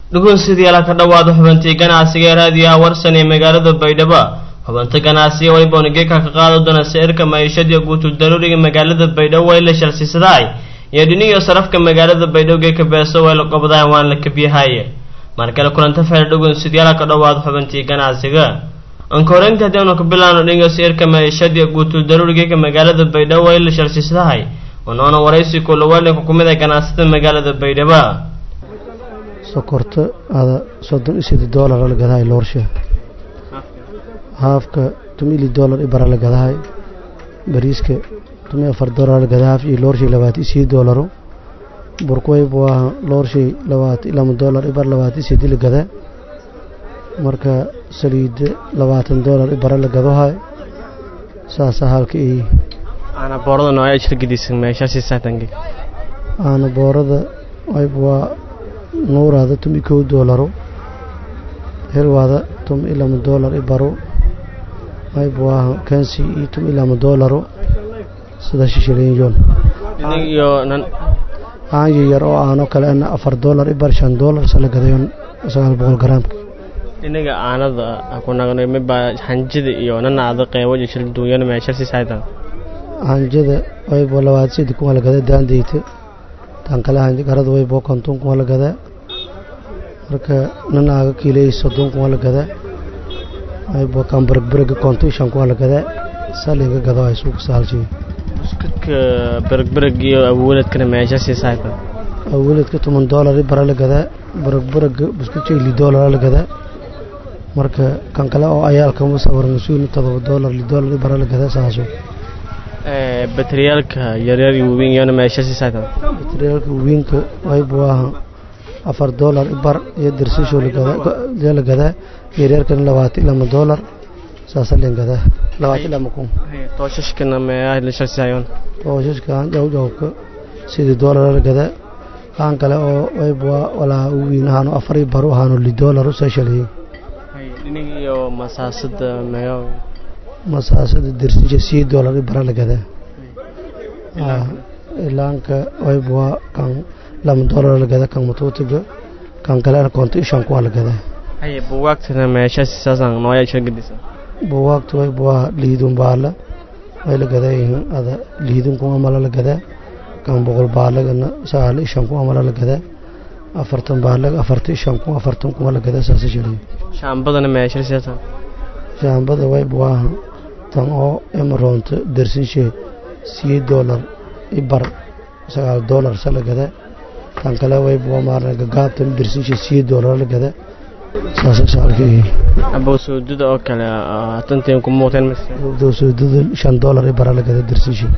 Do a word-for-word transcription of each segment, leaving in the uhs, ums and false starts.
dhugun sidii la ka dhawaado xubintii ganacsiga raadiyaha warsan ee magaalada Baydhabo xubinta ganacsiga way boongeeka ka qaado doona sicirka maciishada guud u daruuriga magaalada Baydhabo way la shalsiisaday iyo dhiniyo sarafka magaalada Baydhabo ka beeso way la qabadaan waan la kabiyahay markale kulanta fayr dhugun sidii la ka dhawaado xubintii ganacsiga an kooranta hadana ku bilaano dhiniyo sicirka maciishada guud u daruuriga magaalada Baydhabo way la shalsiisaday ونونا ورئيسي كل والي حكومة جناسة مجال البيدبا. سكرت هذا صدق يصير دولار على جذاي لورشة. هافك تميلي دولار إبرة على جذاي بريسك تمي أفر دولار على جذاي في لورشة لواتي يصير دولارو. بركوي بوا لورشة لواتي لام دولار إبرة لواتي يصير دل جذاي. مركا سليد لواتن دولار إبرة على جذاي. ساسا هالكي. أنا بورد نوعي شركة دي سمي شاسي ساتنجي. أنا بورد أي بوا نور هذا تمي كو دولارو. هل هذا تم إلى من دولار إبرو. أي بوا كنسي تم إلى من دولارو. سداش شيلين جون. يو نن. أنا يرو أنا كلا أنا أفر دولار إبر شان دولار سلا كذيون سال بقول كرام. إنك أنا ذا أكون أنا مبا هنجد يو نن هذا قيوة شركة دويان ما شاسي ساتن. hanjada way bolawaad sidii ku wala gada daandeyte tan kala hanjada garad way boo konton ku wala gada marka nanaaga kiilay soddon ku wala gada ay boo kan berberg konton shan ku wala gada salinga gada ay suuq saalji iskadka berberg iyo awooladkana meesha si saayta awooladka toban dollar bar la gada berberg bisku jeeli dollar la gada marka kan kala oo ayaalka musawir masuul todoba dollar li dollar bar la gada saaso بتريالك يرير وين يانا ما يشاسي ساعتها بتريالك وينك أي بواه أفر دولار إبر يدرسي شو لكذا جل كذا يرير كن لواتي لما دولار ساسلين كذا لواتي لما كون توشش كنا ما أهل شاسي عيون توشش كان جو جو ك سيد دولار كذا كان كلا أي بواه ولا وين هانو أفر يبرو هانو لدولار ساشلي ini yo masasad mayo masasad dirsi six dollar bara lagada ah ilaanka way bua kan lam dollar lagada kan matotiga kan kala konto shan ku lagada ay buwaqtana meesha sisan nooya shirgidisa buwaqtu way bua liidun baala way lagada ada liidun ku amala lagada kan boqol baala gana saal shan ku amala lagada afartan baala afartan shan ku afartan ku lagada saasi jiray shaambadana meesha sisan shaambada way bua tan oo emeront dersinche six dollar ibar sagaal dollar salagada tan kale way buu maarna gaabtan dersinche six dollar lagada saasa saalkii abo suudada oo kale tanteen ku mooteen mas'al do suudada shan dollar ibar lagada dersinche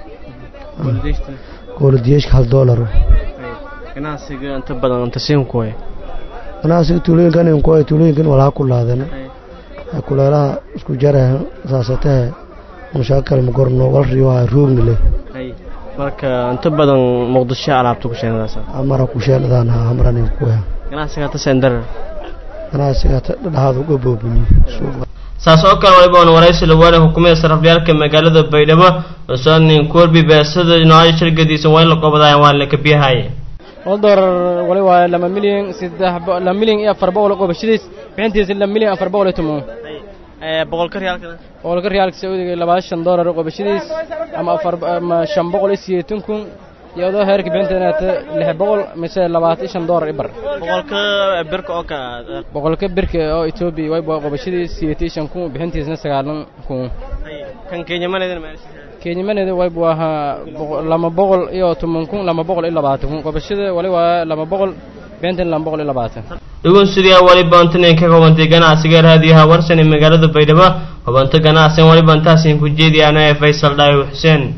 kooldiyesh hal dollar ganacsiga inta badan inta siin kooy ganacsiga tuulooyinkan in kooy tuulooyinkan wala ku laadana kulaalaha isku jaraha saasatay mushakal ma gorno wal riyo ruugnile ay marka inta badan muqdisho alaabta ku sheenaysa amara ku sheenadana amrani ku ah ganacsiga ta sender ganacsiga ta dhaxadu uga boobini saas oo kale way baan waraysi la wareey hukuumadda sarafyaalka magaalada Baydhabo oo nin korbi beesada nooca shirkadiisa way la qabadayaan waa la ka biyahay ودر ولي waa laba milyan saddex laba milyan iyo afar boqol oo qobashidiis bixintiisa laba milyan afar boqol iyo toban ee boqol ka riyaalka boqol ka riyaalka Sacuudiga laba iyo shan dollar oo qobashidiis ama afar ama shan boqol iyo siddeetan kun iyadoo heerka bixinteena lix boqol mise labaatan iyo shan dollar ibar boqolka birka oo ka boqolka birka oo Ethiopia way qobashidiis siddeetan iyo shan kun bixintiisna sagaal kun kan Kenya maneedna ma Kenya maneeda way buaha laba boqol iyo toban kun laba boqol iyo labaatan kun qobashada wali waa laba boqol beentan laba boqol iyo labaatan dhugun siriya wali baantan ka qabantay ganacsiga raadiyaha warsan ee magaalada Baydhabo qabanta ganacsiga wali baantaas in ku jeediyaan Faisal Daayo Xuseen